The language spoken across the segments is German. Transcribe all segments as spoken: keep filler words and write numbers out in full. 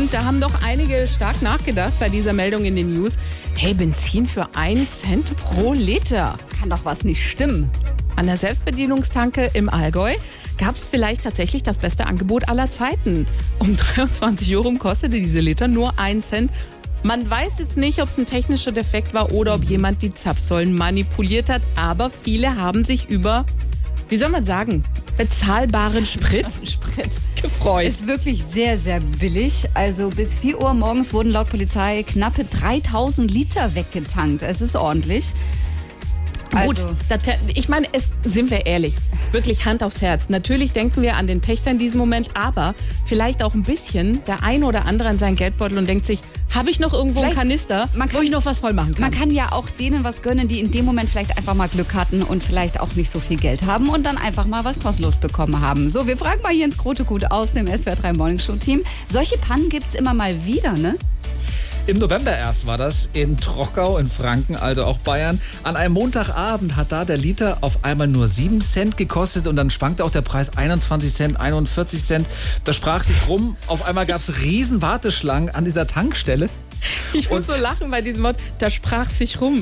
Und da haben doch einige stark nachgedacht bei dieser Meldung in den News. Hey, Benzin für einen Cent pro Liter. Kann doch was nicht stimmen. An der Selbstbedienungstanke im Allgäu gab es vielleicht tatsächlich das beste Angebot aller Zeiten. Um dreiundzwanzig Euro kostete diese Liter nur einen Cent. Man weiß jetzt nicht, ob es ein technischer Defekt war oder ob jemand die Zapfsäulen manipuliert hat. Aber viele haben sich über, wie soll man sagen, bezahlbaren Sprit, Sprit gefreut. Ist wirklich sehr, sehr billig. Also bis vier Uhr morgens wurden laut Polizei knappe dreitausend Liter weggetankt. Es ist ordentlich. Gut, Also, das, ich meine, es, sind wir ehrlich, wirklich Hand aufs Herz. Natürlich denken wir an den Pächter in diesem Moment, aber vielleicht auch ein bisschen der eine oder andere an seinen Geldbeutel und denkt sich, habe ich noch irgendwo einen Kanister, man wo kann- ich noch was voll machen kann? man kann ja auch denen was gönnen, die in dem Moment vielleicht einfach mal Glück hatten und vielleicht auch nicht so viel Geld haben und dann einfach mal was kostenlos bekommen haben. So, wir fragen mal Jens Grotegut aus dem S W R drei Morning Show Team. Solche Pannen gibt's immer mal wieder, ne? Im November erst war das in Trockau in Franken, also auch Bayern. An einem Montagabend hat da der Liter auf einmal nur sieben Cent gekostet und dann schwankte auch der Preis einundzwanzig Cent, einundvierzig Cent. Das sprach sich rum. Auf einmal gab es riesen Warteschlangen an dieser Tankstelle. Ich muss Und- so lachen bei diesem Wort, da sprach sich rum.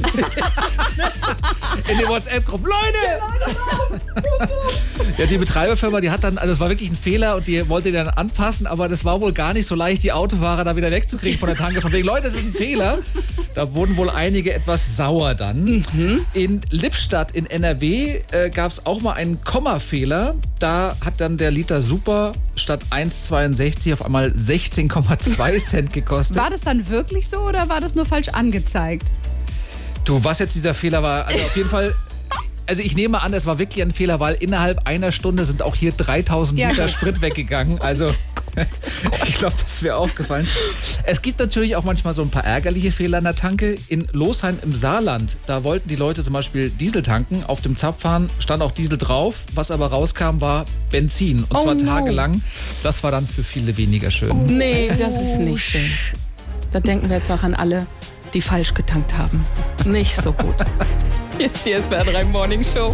In den WhatsApp-Gruppen. Leute! Ja, die Betreiberfirma, die hat dann, also es war wirklich ein Fehler und die wollte dann anpassen, aber das war wohl gar nicht so leicht, die Autofahrer da wieder wegzukriegen von der Tanke. Von wegen, Leute, das ist ein Fehler. Da wurden wohl einige etwas sauer dann. Mhm. In Lippstadt in N R W äh, gab es auch mal einen Kommafehler. Da hat dann der Liter Super statt eins Komma zweiundsechzig auf einmal sechzehn Komma zwei Cent gekostet. War das dann wirklich so oder war das nur falsch angezeigt? Du, was jetzt dieser Fehler war, also auf jeden Fall, also ich nehme an, es war wirklich ein Fehler, weil innerhalb einer Stunde sind auch hier dreitausend Ja, Liter gut. Sprit weggegangen. Also ich glaube, das wäre aufgefallen. Es gibt natürlich auch manchmal so ein paar ärgerliche Fehler an der Tanke. In Losheim im Saarland, da wollten die Leute zum Beispiel Diesel tanken. Auf dem Zapfhahn stand auch Diesel drauf. Was aber rauskam, war Benzin. Und Oh zwar no. tagelang. Das war dann für viele weniger schön. Nee, das ist nicht schön. Da denken wir jetzt auch an alle, die falsch getankt haben. Nicht so gut. Hier ist die S W R drei Morning Show.